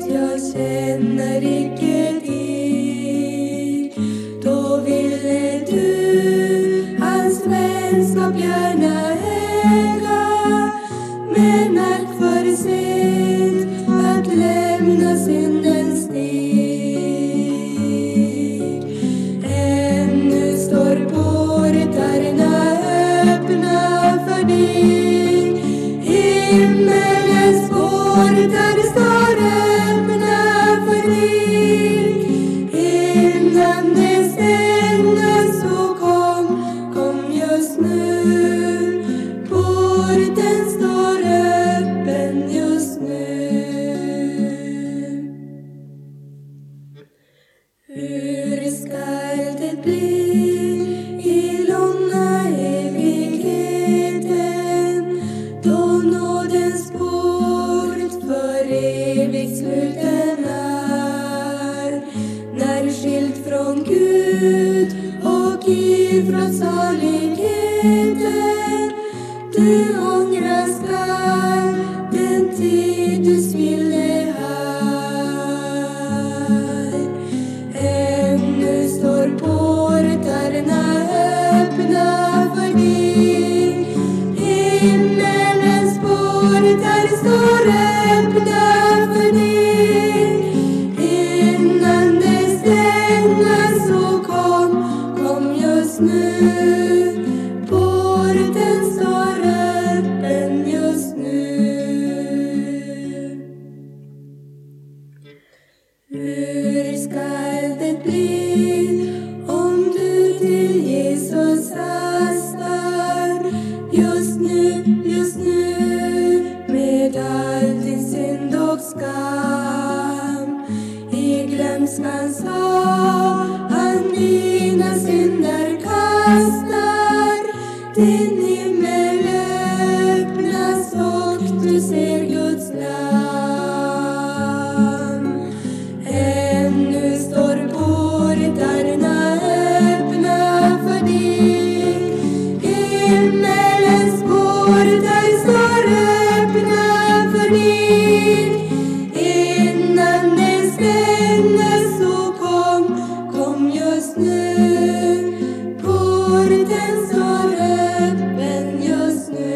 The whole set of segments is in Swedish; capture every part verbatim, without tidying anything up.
jag känner icke till. Då ville du hans vänskap gärna äga, men ack för sent att lämna syndens stig. Ännu står portarna öppna för dig, himmelens portar står öppna för dig. Innan det stängs så kom, kom just nu. Porten står öppen just nu. Hur skall det bli i långa evigheten, då nådens port för evigt sluten är? När skilt från Gud och ifrån saligheten, du ångrar skall den tid du spillde här. Ännu står portarna öppna för dig, himmelens portar står öppna för dig. Innan det stängs så kom, kom just nu. Porten står öppen just nu. Hur skall det bli om du till Jesus hastar just nu, just nu, med all din synd och skam? I glömskans hav han dina synder kastar. Din himmel öppnas och du ser Guds lam. Ännu står portarna öppna för dig, himmelens portar står öppna för dig. Innan det stängs så kom, kom just nu. Porten står öppen just nu.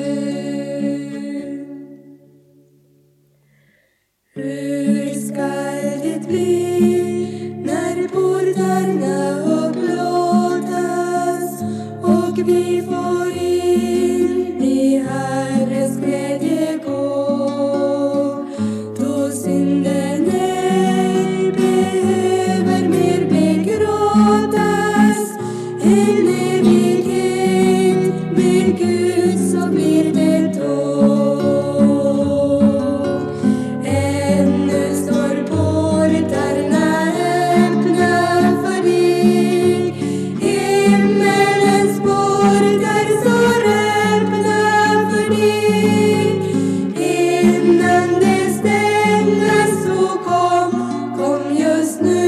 Hur skall det bli när portarna upplåtas och vi får in i Herrens glädje gå? Då synden ej behöver mer begråtas, en evighet med Gud så blir det då. Ännu står portarna öppna för dig, himmelens portar står öppna för dig. Innan det stängs så kom, kom just nu.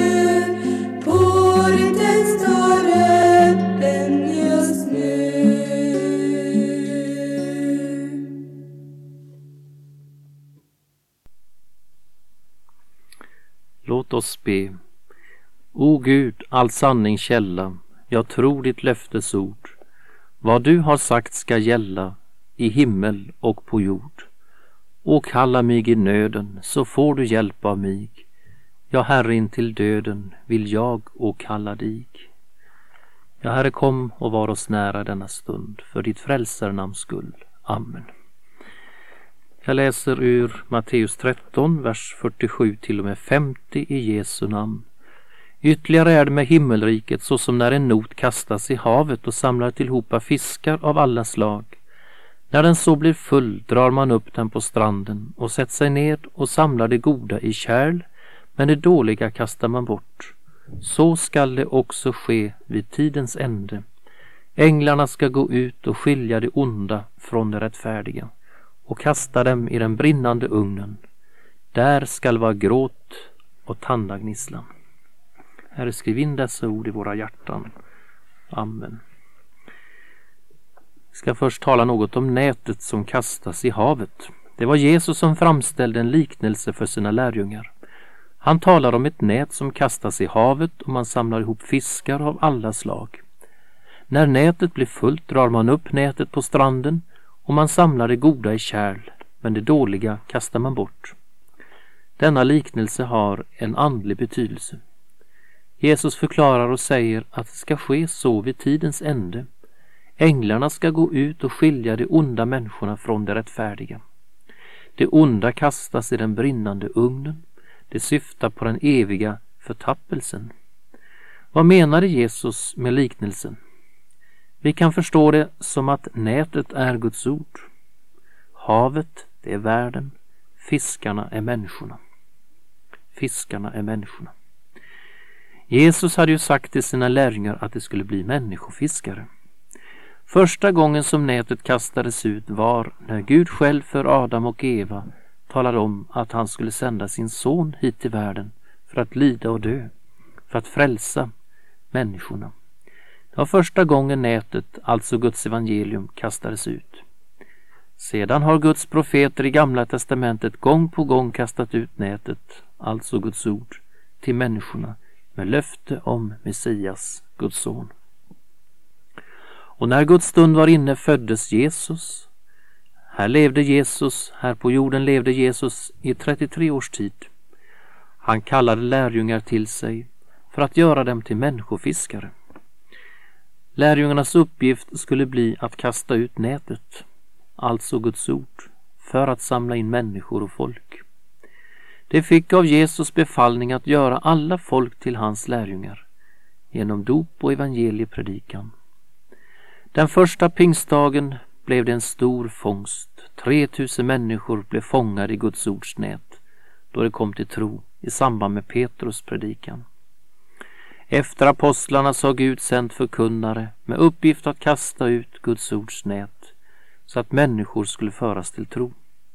Porten står öppen just nu. Låt oss be. O Gud, all sanning källa, jag tror ditt löftes ord. Vad du har sagt ska gälla i himmel och på jord. Och kalla mig i nöden, så får du hjälp av mig. Ja, Herre, in till döden vill jag och kalla dig. Ja, Herre, kom och var oss nära denna stund, för ditt frälsarnamns skull. Amen. Jag läser ur Matteus tretton, vers fyrtiosju till och med femtio i Jesu namn. Ytterligare är det med himmelriket så som när en not kastas i havet och samlar tillhopa fiskar av alla slag. När den så blir full drar man upp den på stranden och sätter sig ned och samlar det goda i kärl, men det dåliga kastar man bort. Så skall det också ske vid tidens ände. Änglarna ska gå ut och skilja det onda från det rättfärdiga och kasta dem i den brinnande ugnen. Där skall vara gråt och tandagnisslan. Herre, skriv in dessa ord i våra hjärtan. Amen. Jag ska först tala något om nätet som kastas i havet. Det var Jesus som framställde en liknelse för sina lärjungar. Han talar om ett nät som kastas i havet och man samlar ihop fiskar av alla slag. När nätet blir fullt drar man upp nätet på stranden och man samlar det goda i kärl, men det dåliga kastar man bort. Denna liknelse har en andlig betydelse. Jesus förklarar och säger att det ska ske så vid tidens ände. Änglarna ska gå ut och skilja de onda människorna från de rättfärdiga. Det onda kastas i den brinnande ugnen. Det syftar på den eviga förtappelsen. Vad menade Jesus med liknelsen? Vi kan förstå det som att nätet är Guds ord. Havet, det är världen. Fiskarna är människorna. Fiskarna är människorna. Jesus hade ju sagt till sina lärjungar att det skulle bli människofiskare. Första gången som nätet kastades ut var när Gud själv för Adam och Eva talade om att han skulle sända sin son hit till världen för att lida och dö, för att frälsa människorna. Det var första gången nätet, alltså Guds evangelium, kastades ut. Sedan har Guds profeter i Gamla testamentet gång på gång kastat ut nätet, alltså Guds ord, till människorna med löfte om Messias, Guds son. Och när Guds stund var inne föddes Jesus. Här levde Jesus, här på jorden levde Jesus i trettiotre års tid. Han kallade lärjungar till sig för att göra dem till människofiskare. Lärjungarnas uppgift skulle bli att kasta ut nätet, alltså Guds ord, för att samla in människor och folk. Det fick av Jesus befallning att göra alla folk till hans lärjungar genom dop och evangeliepredikan. Den första pingstdagen blev det en stor fångst. tre tusen människor blev fångade i Guds ords nät då det kom till tro i samband med Petrus predikan. Efter apostlarna så har Gud sänt förkunnare med uppgift att kasta ut Guds ords nät så att människor skulle föras till tro.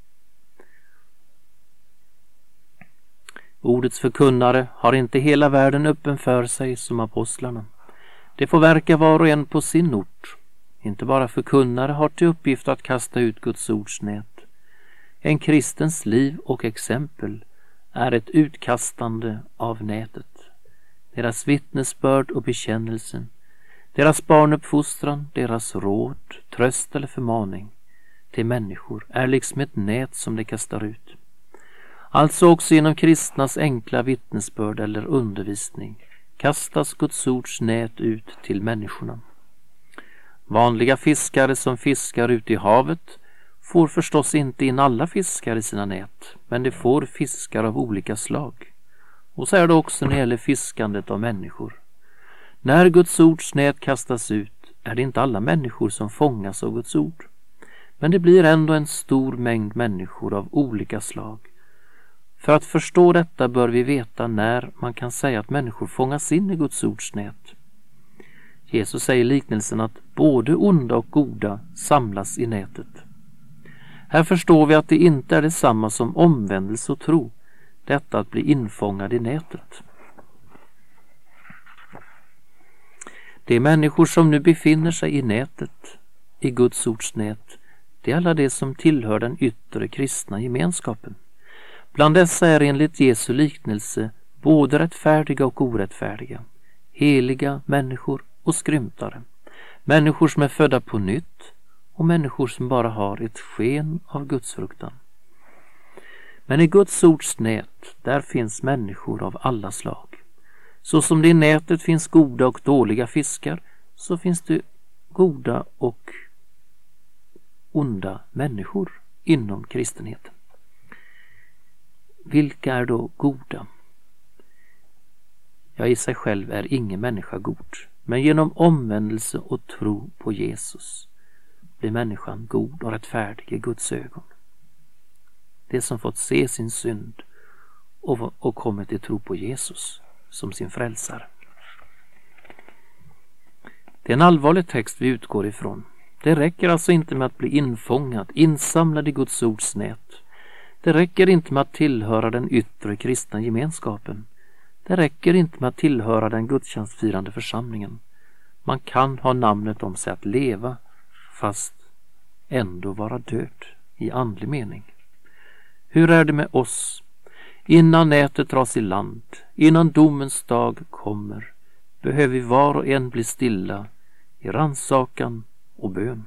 Ordets förkunnare har inte hela världen öppen för sig som apostlarna. Det får verka var och en på sin ort. Inte bara förkunnare har till uppgift att kasta ut Guds ords nät. En kristens liv och exempel är ett utkastande av nätet. Deras vittnesbörd och bekännelsen, deras barnuppfostran, deras råd, tröst eller förmaning till människor är liksom ett nät som de kastar ut. Alltså också genom kristnas enkla vittnesbörd eller undervisning kastas Guds ords nät ut till människorna. Vanliga fiskare som fiskar ute i havet får förstås inte in alla fiskar i sina nät, men de får fiskar av olika slag. Och så är det också när det gäller fiskandet av människor. När Guds ords nät kastas ut är det inte alla människor som fångas av Guds ord. Men det blir ändå en stor mängd människor av olika slag. För att förstå detta bör vi veta när man kan säga att människor fångas in i Guds ords nät. Jesus säger i liknelsen att både onda och goda samlas i nätet. Här förstår vi att det inte är detsamma som omvändelse och tro, detta att bli infångad i nätet. De människor som nu befinner sig i nätet, i Guds ords nät, det är alla de som tillhör den yttre kristna gemenskapen. Bland dessa är enligt Jesu liknelse både rättfärdiga och orättfärdiga, heliga människor och skrymtare, människor som är födda på nytt och människor som bara har ett sken av Guds fruktan. Men i Guds ords nät, där finns människor av alla slag. Så som det i nätet finns goda och dåliga fiskar, så finns det goda och onda människor inom kristenheten. Vilka är då goda? Ja, i sig själv är ingen människa god. Men genom omvändelse och tro på Jesus blir människan god och rättfärdig i Guds ögon. Det som fått se sin synd och, och kommit till tro på Jesus som sin frälsare. Det är en allvarlig text vi utgår ifrån. Det räcker alltså inte med att bli infångad, insamlad i Guds ords nät. Det räcker inte med att tillhöra den yttre kristna gemenskapen. Det räcker inte med att tillhöra den gudstjänstfirande församlingen. Man kan ha namnet om sig att leva, fast ändå vara död i andlig mening. Hur är det med oss? Innan nätet dras i land, innan domens dag kommer, behöver vi var och en bli stilla i rannsakan och bön.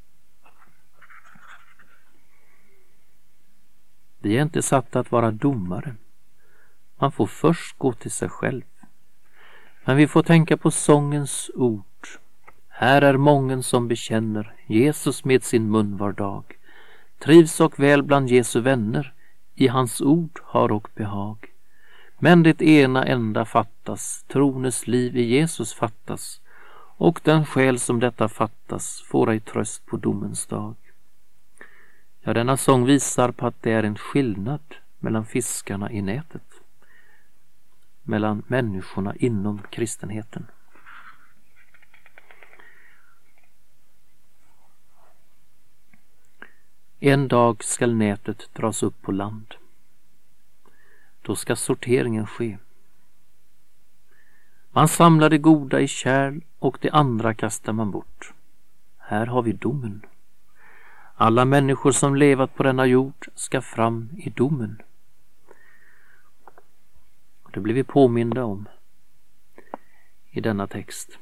Vi är inte satta att vara domare. Man får först gå till sig själv. Men vi får tänka på sångens ord. Här är mången som bekänner Jesus med sin mun var dag. Trivs och väl bland Jesu vänner, i hans ord har och behag. Men det ena enda fattas, trones liv i Jesus fattas, och den själ som detta fattas får ej tröst på domens dag. Ja, denna sång visar på att det är en skillnad mellan fiskarna i nätet, mellan människorna inom kristenheten. En dag skall nätet dras upp på land. Då ska sorteringen ske. Man samlar det goda i kärl och det andra kastar man bort. Här har vi domen. Alla människor som levat på denna jord ska fram i domen. Det blir vi påminda om i denna text.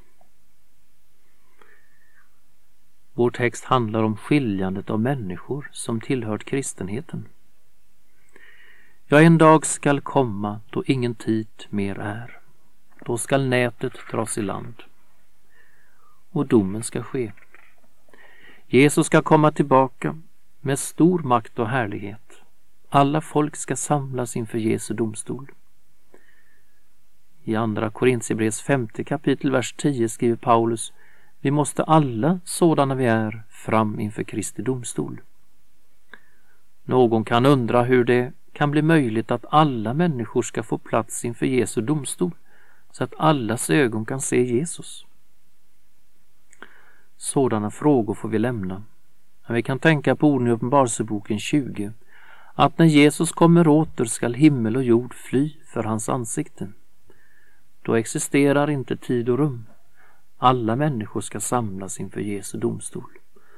Vår text handlar om skiljandet av människor som tillhört kristenheten. Ja, en dag skall komma då ingen tid mer är. Då skall nätet dras i land och domen ska ske. Jesus ska komma tillbaka med stor makt och härlighet. Alla folk ska samlas inför Jesu domstol. I andra Korintierbrevets femte kapitel vers tio skriver Paulus: vi måste alla sådana vi är fram inför Kristi domstol. Någon kan undra hur det kan bli möjligt att alla människor ska få plats inför Jesu domstol så att allas ögon kan se Jesus. Sådana frågor får vi lämna. Men vi kan tänka på orden i Uppenbarelseboken tjugo, att när Jesus kommer åter skall himmel och jord fly för hans ansikte. Då existerar inte tid och rum. Alla människor ska samlas inför Jesu domstol.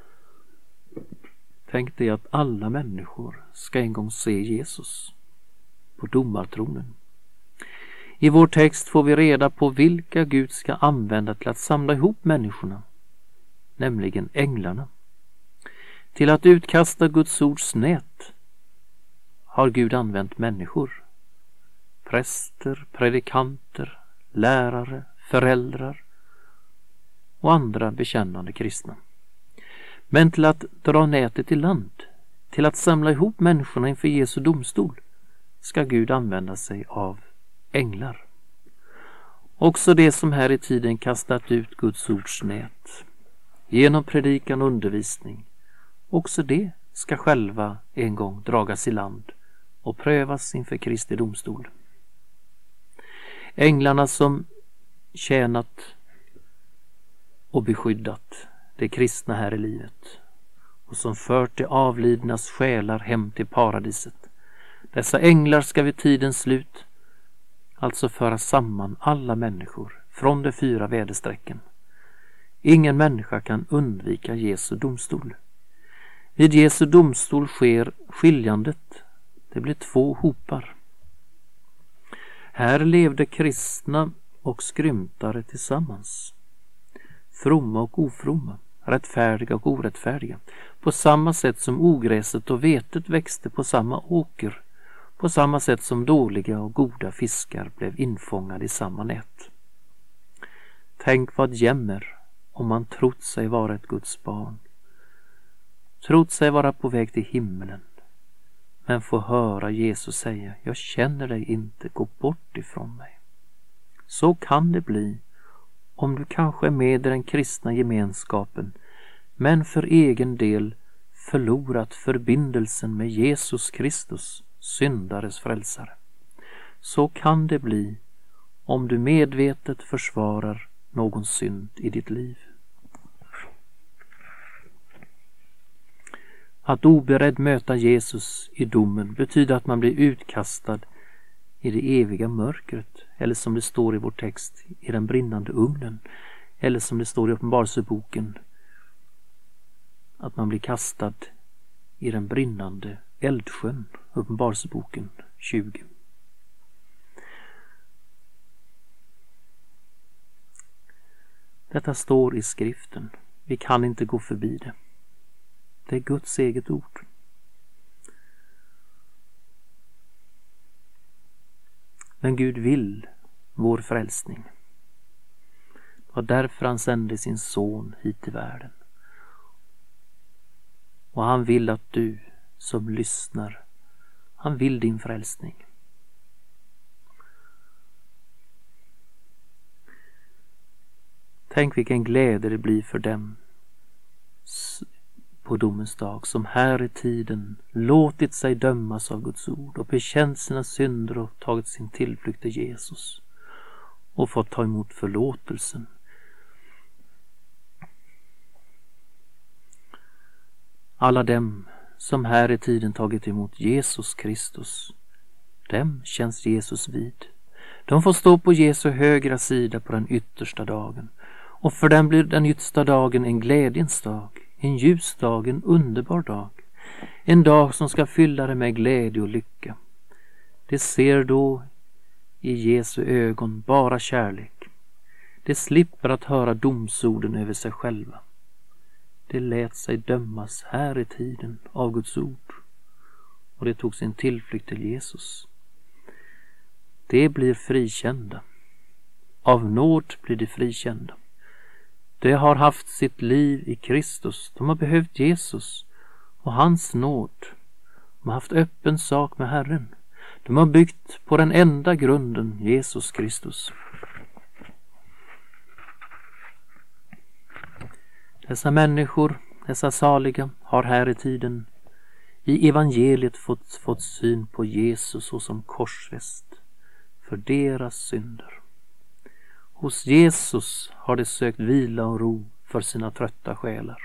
Tänk dig att alla människor ska en gång se Jesus på domartronen. I vår text får vi reda på vilka Gud ska använda till att samla ihop människorna, nämligen änglarna. Till att utkasta Guds ords nät har Gud använt människor. Präster, predikanter, lärare, föräldrar och andra bekännande kristna. Men till att dra nätet i land, till att samla ihop människorna inför Jesu domstol, ska Gud använda sig av änglar. Också det som här i tiden kastat ut Guds ords nät genom predikan och undervisning, också det ska själva en gång dragas i land och prövas inför Kristi domstol. Änglarna som tjänat och beskyddat det kristna här i livet och som fört de avlidnas själar hem till paradiset. Dessa änglar ska vid tidens slut alltså föra samman alla människor från de fyra väderstrecken. Ingen människa kan undvika Jesu domstol. Vid Jesu domstol sker skiljandet. Det blir två hopar. Här levde kristna och skrymtare tillsammans. Fromma och ofromma, rättfärdiga och orättfärdiga. På samma sätt som ogräset och vetet växte på samma åker. På samma sätt som dåliga och goda fiskar blev infångade i samma nät. Tänk vad jämmer om man trott sig vara ett Guds barn. Trott sig vara på väg till himmelen. Men få höra Jesus säga: jag känner dig inte, gå bort ifrån mig. Så kan det bli om du kanske är med i den kristna gemenskapen, men för egen del förlorat förbindelsen med Jesus Kristus, syndares frälsare. Så kan det bli om du medvetet försvarar någon synd i ditt liv. Att oberedd möta Jesus i domen betyder att man blir utkastad i det eviga mörkret, eller som det står i vår text, i den brinnande ugnen, eller som det står i Uppenbarelseboken, att man blir kastad i den brinnande eldsjön, Uppenbarelseboken tjugo. Detta står i skriften. Vi kan inte gå förbi det. Det är Guds eget ord. Men Gud vill vår frälsning. Det var därför han sände sin son hit till världen. Och han vill att du som lyssnar, han vill din frälsning. Tänk vilken glädje det blir för dem på domens dag som här i tiden låtit sig dömas av Guds ord och bekänt sina synder och tagit sin tillflykt till Jesus och fått ta emot förlåtelsen. Alla dem som här i tiden tagit emot Jesus Kristus, dem känns Jesus vid. De får stå på Jesu högra sida på den yttersta dagen. Och för dem blir den yttersta dagen en glädjens dag, en ljus dag, en underbar dag. En dag som ska fylla det med glädje och lycka. Det ser då i Jesu ögon bara kärlek. Det slipper att höra domsorden över sig själva. Det lät sig dömas här i tiden av Guds ord. Och det tog sin tillflykt till Jesus. Det blir frikända. Av nåd blir det frikända. De har haft sitt liv i Kristus. De har behövt Jesus och hans nåd. De har haft öppen sak med Herren. De har byggt på den enda grunden, Jesus Kristus. Dessa människor, dessa saliga, har här i tiden i evangeliet fått, fått syn på Jesus såsom korsfäst för deras synder. Hos Jesus har de sökt vila och ro för sina trötta själar.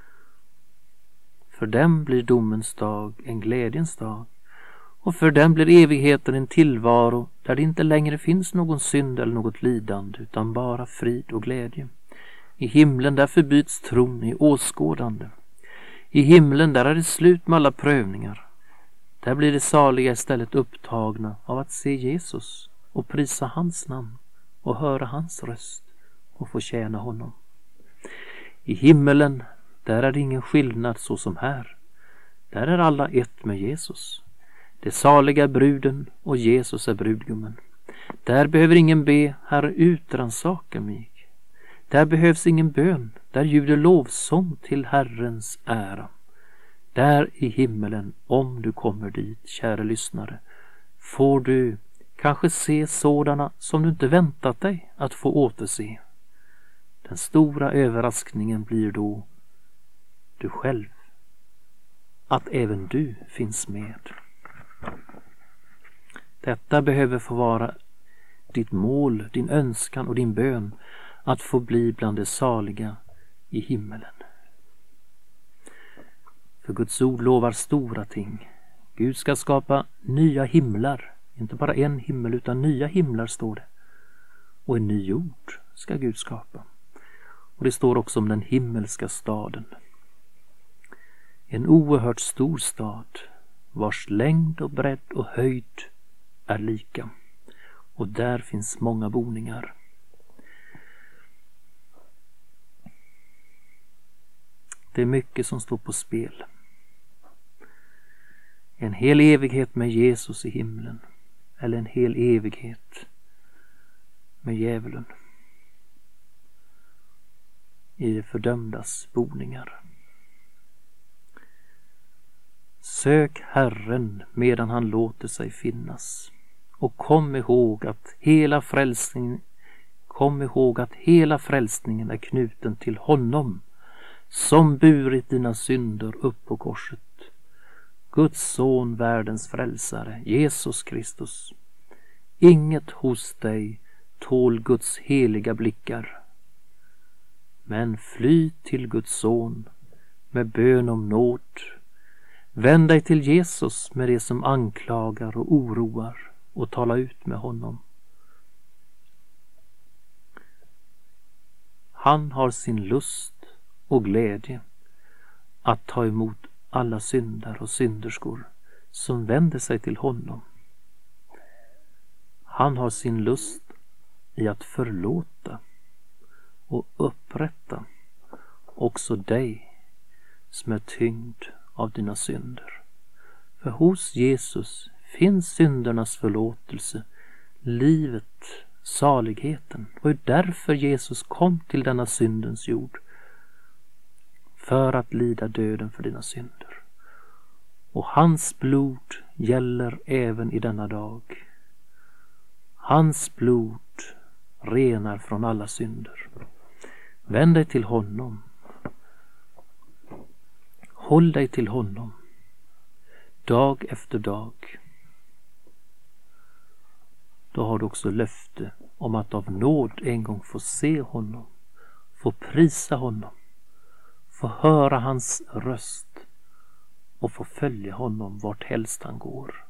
För dem blir domens dag en glädjens dag. Och för dem blir evigheten en tillvaro där det inte längre finns någon synd eller något lidande utan bara frid och glädje. I himlen där förbyts tron i åskådande. I himlen där är det slut med alla prövningar. Där blir det saliga istället upptagna av att se Jesus och prisa hans namn och höra hans röst och få tjäna honom. I himmelen där är det ingen skillnad så som här. Där är alla ett med Jesus. Det saliga bruden och Jesus är brudgummen. Där behöver ingen be, Herre, utrannsaka mig. Där behövs ingen bön. Där ljuder lovsång till Herrens ära. Där i himmelen, om du kommer dit, kära lyssnare, får du kanske se sådana som du inte väntat dig att få återse. Den stora överraskningen blir då du själv. Att även du finns med. Detta behöver få vara ditt mål, din önskan och din bön, att få bli bland de saliga i himmelen. För Guds ord lovar stora ting. Gud ska skapa nya himlar. Inte bara en himmel utan nya himlar, står det. Och en ny jord ska Gud skapa. Och det står också om den himmelska staden. En oerhört stor stad vars längd och bredd och höjd är lika. Och där finns många boningar. Det är mycket som står på spel. En hel evighet med Jesus i himlen. Eller en hel evighet med djävulen i det fördömdas boningar. Sök Herren medan han låter sig finnas. Och kom ihåg att hela frälsningen kom ihåg att hela frälsningen är knuten till honom som burit dina synder upp på korset. Guds son, världens frälsare, Jesus Kristus. Inget hos dig tål Guds heliga blickar. Men fly till Guds son med bön om nåd. Vänd dig till Jesus med det som anklagar och oroar och tala ut med honom. Han har sin lust och glädje att ta emot alla syndar och synderskor som vänder sig till honom. Han har sin lust i att förlåta och upprätta också dig som är tyngd av dina synder. För hos Jesus finns syndernas förlåtelse, livet, saligheten. Och det är därför Jesus kom till denna syndens jord. För att lida döden för dina synder. Och hans blod gäller även i denna dag. Hans blod renar från alla synder. Vänd dig till honom. Håll dig till honom. Dag efter dag. Då har du också löfte om att av nåd en gång få se honom. Få prisa honom. Få höra hans röst. Och få följa honom vart helst han går.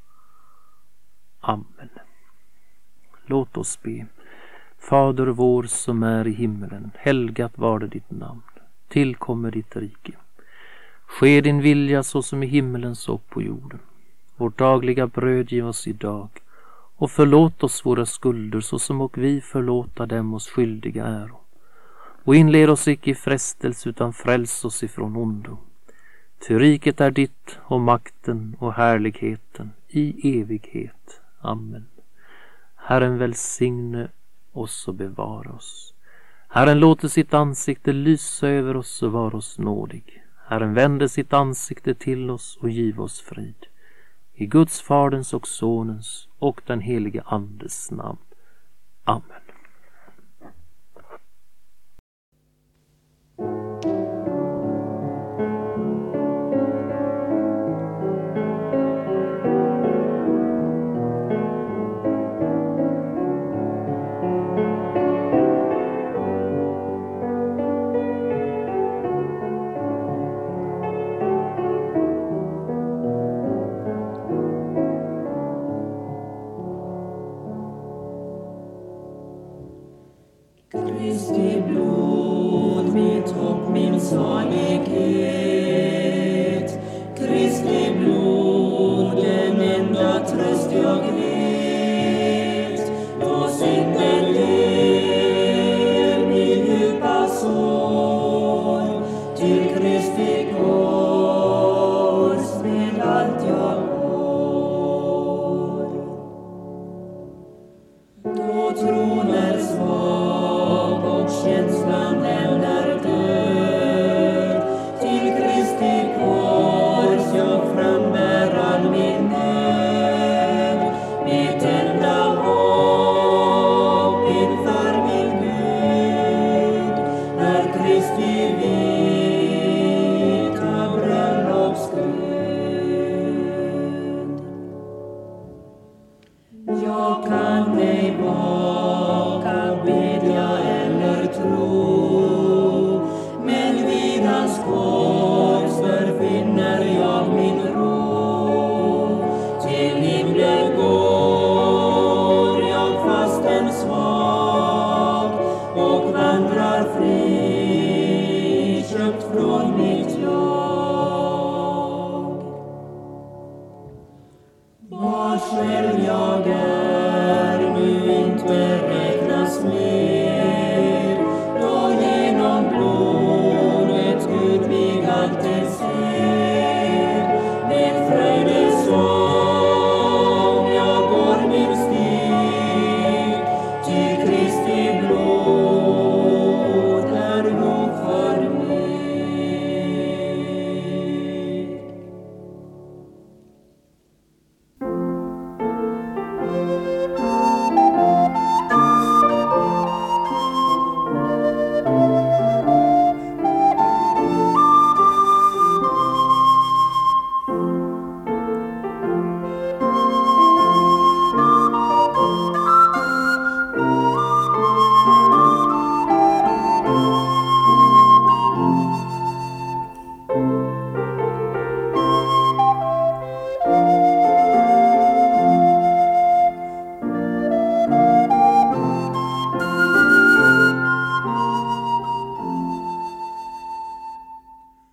Amen. Låt oss be. Fader vår som är i himmelen, helgat var det ditt namn. Tillkommer ditt rike. Ske din vilja så som i himmelen så på jorden. Vårt dagliga bröd giv oss idag. Och förlåt oss våra skulder så som och vi förlåta dem oss skyldiga äro. Och inled oss icke i frestelse utan fräls oss ifrån ondo. Ty riket är ditt och makten och härligheten i evighet. Amen. Herren välsigne oss och bevara oss. Herren låter sitt ansikte lysa över oss och vara oss nådig. Herren vänder sitt ansikte till oss och giv oss frid. I Guds Faderns och Sonens och den helige Andes namn. Amen. Kristi blod, mitt hopp, min salighet. Kristi blod, den enda tröst jag vet. Då synden ger min djupa sorg. Till Kristi kors med allt jag går. Då tron är svag och känslan den är död. Till Kristi kors jag frambär all min nöd. Mitt enda hopp inför min Gud är Kristi vita bröllopsgröd. Jag kan ej vaka, bedja eller tro, men vid hans kors där finner jag min ro. Till himlen går jag fastän svag och vandrar fri, köpt från mitt jag. Vad själv jag är nu inte räknas med.